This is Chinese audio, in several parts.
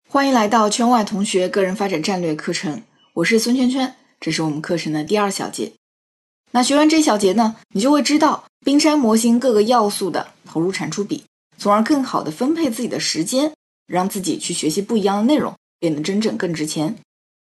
欢迎来到圈外同学个人发展战略课程，我是孙圈圈，这是我们课程的第2小节。那学完这小节呢，你就会知道冰山模型各个要素的投入产出比，从而更好的分配自己的时间，让自己去学习不一样的内容，变得真正更值钱。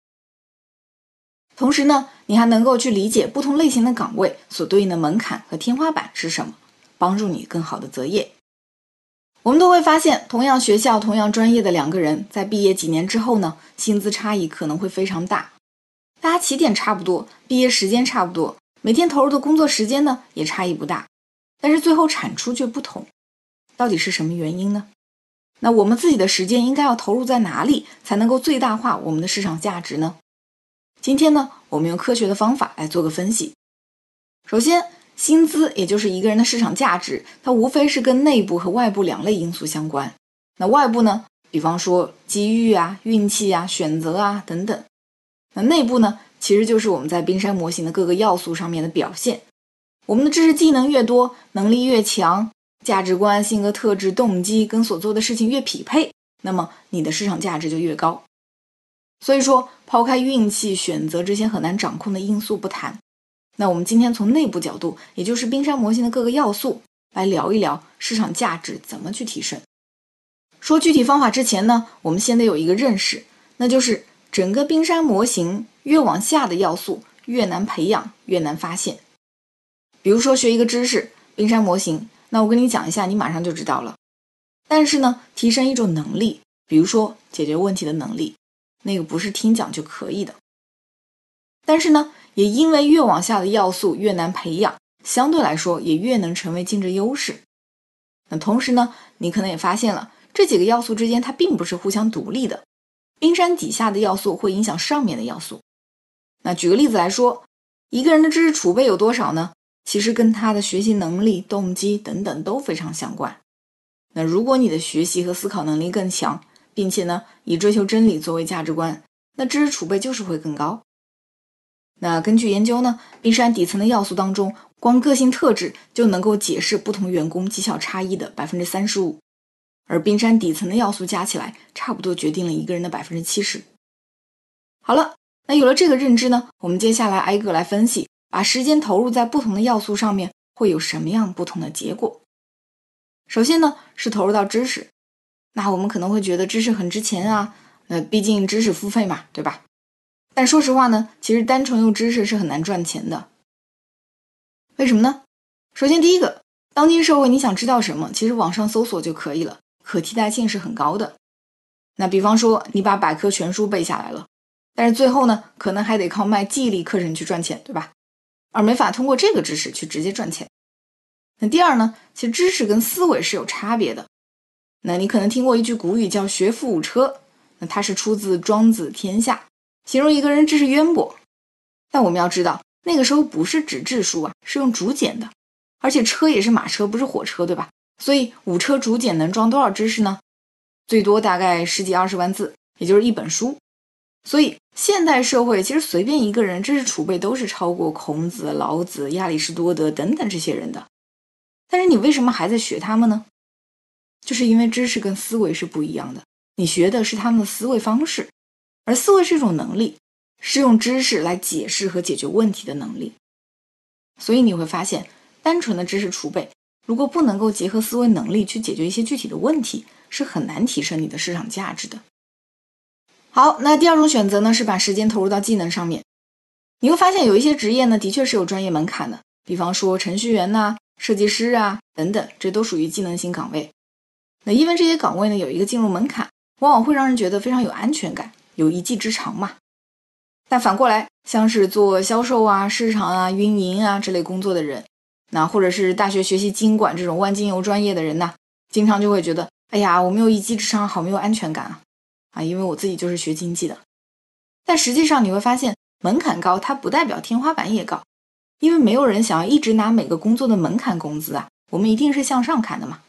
同时呢，你还能够去理解不同类型的岗位所对应的门槛和天花板是什么，帮助你更好的择业。我们都会发现，同样学校、同样专业的2个人，在毕业几年之后呢，薪资差异可能会非常大。大家起点差不多，毕业时间差不多，每天投入的工作时间呢，也差异不大，但是最后产出却不同。到底是什么原因呢？那我们自己的时间应该要投入在哪里，才能够最大化我们的市场价值呢？今天呢，我们用科学的方法来做个分析。首先，薪资也就是一个人的市场价值，它无非是跟内部和外部2类因素相关。那外部呢，比方说机遇啊、运气啊、选择啊等等。那内部呢，其实就是我们在冰山模型的各个要素上面的表现。我们的知识技能越多，能力越强，价值观、性格特质、动机跟所做的事情越匹配，那么你的市场价值就越高。所以说，抛开运气、选择这些很难掌控的因素不谈，那我们今天从内部角度，也就是冰山模型的各个要素，来聊一聊市场价值怎么去提升。说具体方法之前呢，我们先得有一个认识，那就是整个冰山模型越往下的要素越难培养，越难发现。比如说学一个知识，冰山模型，那我跟你讲一下，你马上就知道了。但是呢，提升一种能力，比如说解决问题的能力，那个不是听讲就可以的。但是呢，也因为越往下的要素越难培养，相对来说也越能成为竞争优势。那同时呢，你可能也发现了，这几个要素之间它并不是互相独立的，冰山底下的要素会影响上面的要素。那举个例子来说，一个人的知识储备有多少呢？其实跟他的学习能力、动机等等都非常相关。那如果你的学习和思考能力更强，并且呢，以追求真理作为价值观，那知识储备就是会更高。那根据研究呢，冰山底层的要素当中，光个性特质就能够解释不同员工绩效差异的 35%， 而冰山底层的要素加起来，差不多决定了一个人的 70%。 好了，那有了这个认知呢，我们接下来挨个来分析，把时间投入在不同的要素上面，会有什么样不同的结果。首先呢，是投入到知识。那我们可能会觉得知识很值钱啊，毕竟知识付费嘛，对吧？但说实话呢，其实单纯用知识是很难赚钱的。为什么呢？首先第一个，当今社会你想知道什么，其实网上搜索就可以了，可替代性是很高的。那比方说你把百科全书背下来了，但是最后呢，可能还得靠卖记忆力课程去赚钱，对吧？而没法通过这个知识去直接赚钱。那第二呢，其实知识跟思维是有差别的。那你可能听过一句古语叫学富五车，那它是出自庄子天下，形容一个人知识渊博。但我们要知道，那个时候不是指质数啊，是用竹简的，而且车也是马车，不是火车，对吧？所以5车竹简能装多少知识呢？最多大概10几20万字，也就是一本书。所以现代社会其实随便一个人知识储备都是超过孔子、老子、亚里士多德等等这些人的。但是你为什么还在学他们呢？就是因为知识跟思维是不一样的，你学的是他们的思维方式，而思维是一种能力，是用知识来解释和解决问题的能力。所以你会发现，单纯的知识储备，如果不能够结合思维能力去解决一些具体的问题，是很难提升你的市场价值的。好，那第二种选择呢，是把时间投入到技能上面。你会发现有一些职业呢，的确是有专业门槛的，比方说程序员啊、设计师啊等等，这都属于技能型岗位。那因为这些岗位呢有一个进入门槛，往往会让人觉得非常有安全感，有一技之长嘛。但反过来，像是做销售啊、市场啊、运营啊这类工作的人，那或者是大学学习经管这种万金油专业的人呢，经常就会觉得，哎呀，我没有一技之长，好没有安全感啊，因为我自己就是学经济的。但实际上你会发现，门槛高它不代表天花板也高，因为没有人想要一直拿每个工作的门槛工资啊，我们一定是向上看的嘛。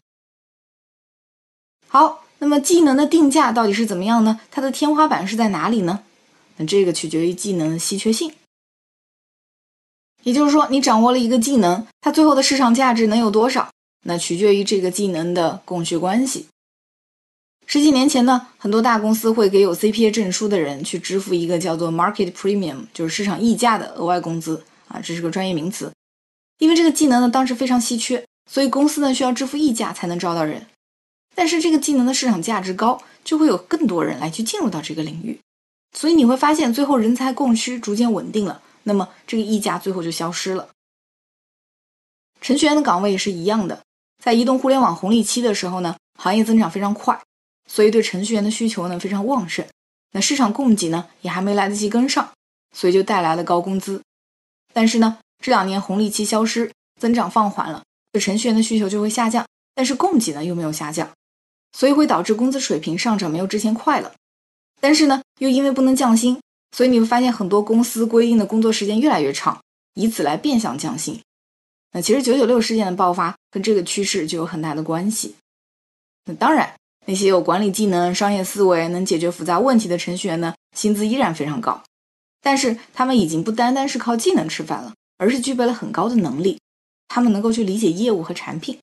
好，那么技能的定价到底是怎么样呢？它的天花板是在哪里呢？那这个取决于技能的稀缺性。也就是说，你掌握了一个技能，它最后的市场价值能有多少？那取决于这个技能的供需关系。 十几年前呢，很多大公司会给有 CPA 证书的人去支付一个叫做 market premium， 就是市场溢价的额外工资啊，这是个专业名词。因为这个技能呢当时非常稀缺，所以公司呢需要支付溢价才能招到人。但是这个技能的市场价值高，就会有更多人来去进入到这个领域，所以你会发现最后人才供需逐渐稳定了，那么这个溢价最后就消失了。程序员的岗位也是一样的，在移动互联网红利期的时候呢，行业增长非常快，所以对程序员的需求呢非常旺盛，那市场供给呢也还没来得及跟上，所以就带来了高工资。但是呢，这2年红利期消失，增长放缓了，对程序员的需求就会下降，但是供给呢又没有下降，所以会导致工资水平上涨没有之前快了。但是呢，又因为不能降薪，所以你会发现很多公司规定的工作时间越来越长，以此来变相降薪。那其实996事件的爆发跟这个趋势就有很大的关系。那当然，那些有管理技能、商业思维、能解决复杂问题的程序员呢，薪资依然非常高，但是他们已经不单单是靠技能吃饭了，而是具备了很高的能力，他们能够去理解业务和产品。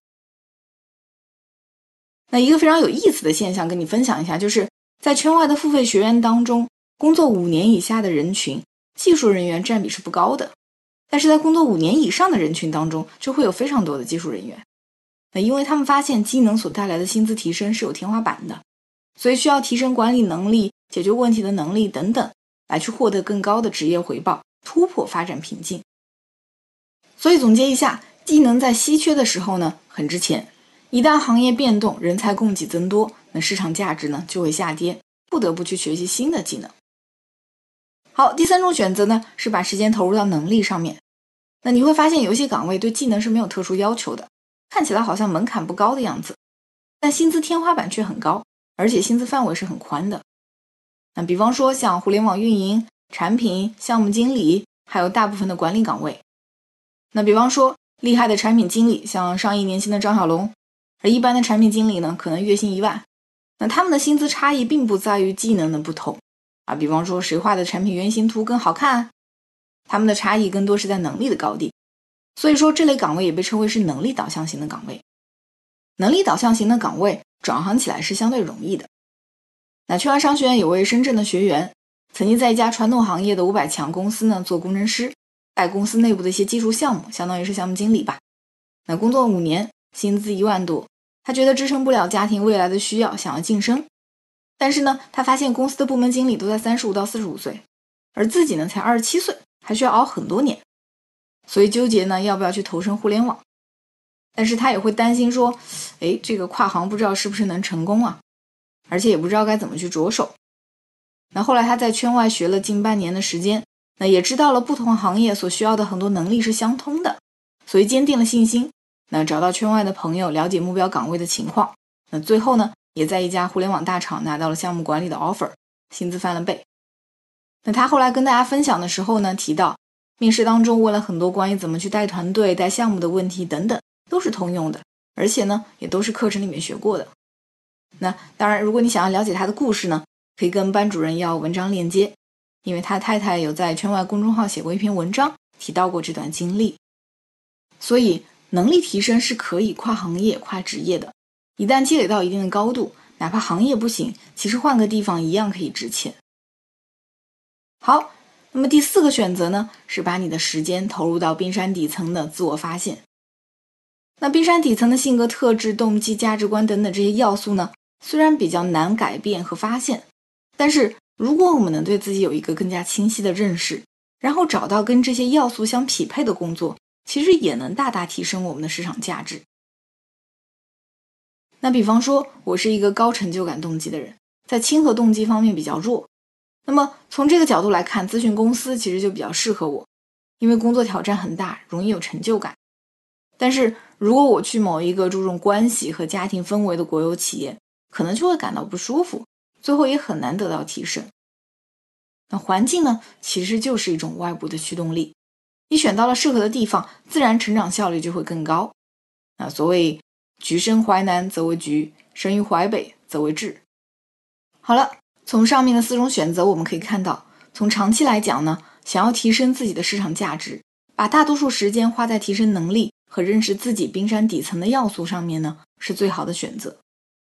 那一个非常有意思的现象跟你分享一下，就是在圈外的付费学员当中，工作5年以下的人群，技术人员占比是不高的，但是在工作5年以上的人群当中，就会有非常多的技术人员。那因为他们发现技能所带来的薪资提升是有天花板的，所以需要提升管理能力、解决问题的能力等等，来去获得更高的职业回报，突破发展瓶颈。所以总结一下，技能在稀缺的时候呢，很值钱。一旦行业变动，人才供给增多，那市场价值呢就会下跌，不得不去学习新的技能。好，第3种选择呢是把时间投入到能力上面。那你会发现有一些岗位对技能是没有特殊要求的，看起来好像门槛不高的样子，但薪资天花板却很高，而且薪资范围是很宽的。那比方说像互联网运营、产品、项目经理，还有大部分的管理岗位。那比方说厉害的产品经理，像上亿年薪的张小龙，而一般的产品经理呢，可能月薪1万。那他们的薪资差异并不在于技能的不同啊，比方说谁画的产品原型图更好看，他们的差异更多是在能力的高低。所以说这类岗位也被称为是能力导向型的岗位。能力导向型的岗位转行起来是相对容易的。那圈外商学院有位深圳的学员，曾经在一家传统行业的500强公司呢做工程师，带公司内部的一些技术项目，相当于是项目经理吧。那工作5年，薪资1万多，他觉得支撑不了家庭未来的需要，想要晋升。但是呢，他发现公司的部门经理都在35到45岁，而自己呢才27岁，还需要熬很多年。所以纠结呢要不要去投身互联网。但是他也会担心说，这个跨行不知道是不是能成功啊，而且也不知道该怎么去着手。那后来他在圈外学了近半年的时间，那也知道了不同行业所需要的很多能力是相通的，所以坚定了信心。那找到圈外的朋友，了解目标岗位的情况，那最后呢也在一家互联网大厂拿到了项目管理的 offer， 薪资翻了倍。那他后来跟大家分享的时候呢，提到面试当中问了很多关于怎么去带团队、带项目的问题等等，都是通用的，而且呢也都是课程里面学过的。那当然，如果你想要了解他的故事呢，可以跟班主任要文章链接，因为他太太有在圈外公众号写过一篇文章，提到过这段经历。所以能力提升是可以跨行业、跨职业的，一旦积累到一定的高度，哪怕行业不行，其实换个地方一样可以值钱。好，那么第4个选择呢，是把你的时间投入到冰山底层的自我发现。那冰山底层的性格特质、动机、价值观等等这些要素呢，虽然比较难改变和发现，但是如果我们能对自己有一个更加清晰的认识，然后找到跟这些要素相匹配的工作，其实也能大大提升我们的市场价值。那比方说我是一个高成就感动机的人，在亲和动机方面比较弱，那么从这个角度来看，咨询公司其实就比较适合我，因为工作挑战很大，容易有成就感。但是如果我去某一个注重关系和家庭氛围的国有企业，可能就会感到不舒服，最后也很难得到提升。那环境呢，其实就是一种外部的驱动力，你选到了适合的地方，自然成长效率就会更高。那所谓橘生淮南则为橘，生于淮北则为枳。好了，从上面的4种选择我们可以看到，从长期来讲呢，想要提升自己的市场价值，把大多数时间花在提升能力和认识自己冰山底层的要素上面呢，是最好的选择。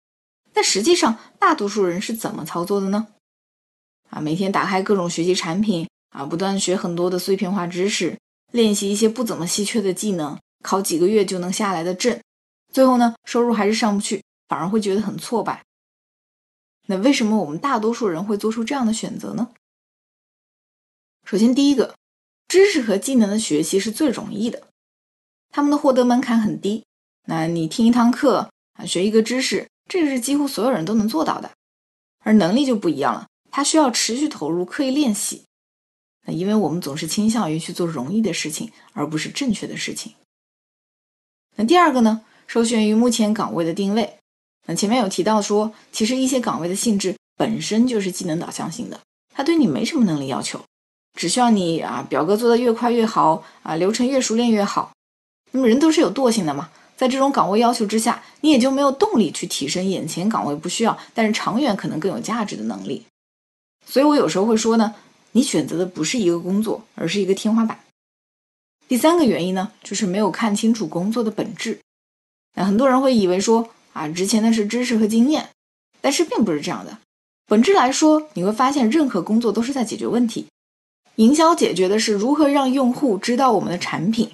但实际上大多数人是怎么操作的呢？每天打开各种学习产品不断学很多的碎片化知识，练习一些不怎么稀缺的技能，考几个月就能下来的证，最后呢，收入还是上不去，反而会觉得很挫败。那为什么我们大多数人会做出这样的选择呢？首先第一个，知识和技能的学习是最容易的，他们的获得门槛很低。那你听一堂课学一个知识，这个是几乎所有人都能做到的。而能力就不一样了，它需要持续投入，刻意练习。那因为我们总是倾向于去做容易的事情，而不是正确的事情。那第二个呢，受限于目前岗位的定位。那前面有提到说，其实一些岗位的性质本身就是技能导向型的，它对你没什么能力要求，只需要你表格做得越快越好流程越熟练越好。那么人都是有惰性的嘛，在这种岗位要求之下，你也就没有动力去提升眼前岗位不需要，但是长远可能更有价值的能力。所以我有时候会说呢，你选择的不是一个工作，而是一个天花板。第三个原因呢，就是没有看清楚工作的本质。那很多人会以为说值钱的是知识和经验，但是并不是这样的。本质来说，你会发现任何工作都是在解决问题。营销解决的是如何让用户知道我们的产品，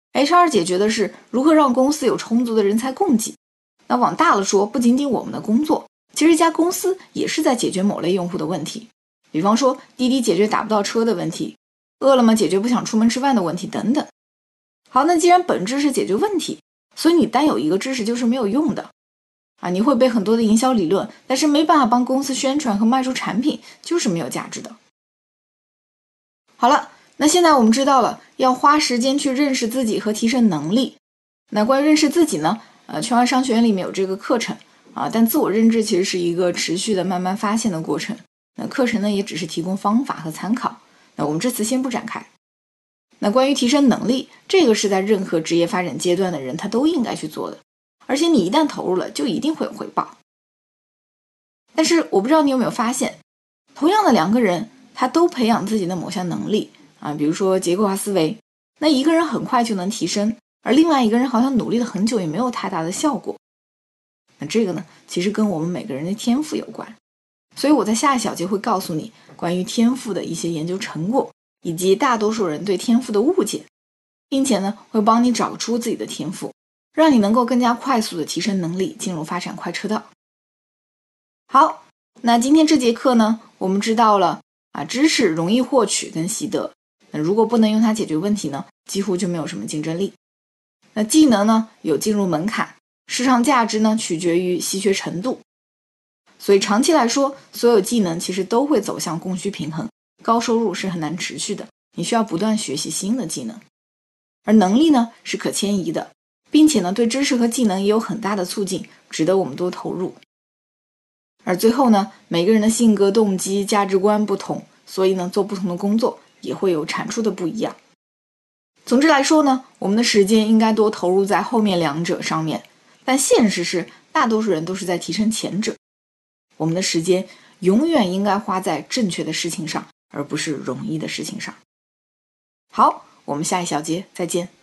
HR 解决的是如何让公司有充足的人才供给。那往大了说，不仅仅我们的工作，其实一家公司也是在解决某类用户的问题。比方说滴滴解决打不到车的问题，饿了么解决不想出门吃饭的问题等等。好，那既然本质是解决问题，所以你单有一个知识就是没有用的你会背很多的营销理论，但是没办法帮公司宣传和卖出产品，就是没有价值的。好了，那现在我们知道了要花时间去认识自己和提升能力。那关于认识自己呢，圈外商学院里面有这个课程但自我认知其实是一个持续的慢慢发现的过程。那课程呢也只是提供方法和参考，那我们这次先不展开。那关于提升能力，这个是在任何职业发展阶段的人他都应该去做的，而且你一旦投入了，就一定会有回报。但是我不知道你有没有发现，同样的两个人，他都培养自己的某项能力比如说结构化思维，那一个人很快就能提升，而另外一个人好像努力了很久也没有太大的效果。那这个呢，其实跟我们每个人的天赋有关。所以我在下一小节会告诉你关于天赋的一些研究成果，以及大多数人对天赋的误解，并且呢，会帮你找出自己的天赋，让你能够更加快速的提升能力，进入发展快车道。好，那今天这节课呢，我们知道了知识容易获取跟习得，那如果不能用它解决问题呢，几乎就没有什么竞争力。那技能呢，有进入门槛，市场价值呢，取决于稀缺程度。所以长期来说，所有技能其实都会走向供需平衡，高收入是很难持续的，你需要不断学习新的技能。而能力呢，是可迁移的，并且呢，对知识和技能也有很大的促进，值得我们多投入。而最后呢，每个人的性格、动机、价值观不同，所以呢，做不同的工作也会有产出的不一样。总之来说呢，我们的时间应该多投入在后面两者上面，但现实是大多数人都是在提升前者。我们的时间永远应该花在正确的事情上，而不是容易的事情上。好，我们下一小节再见。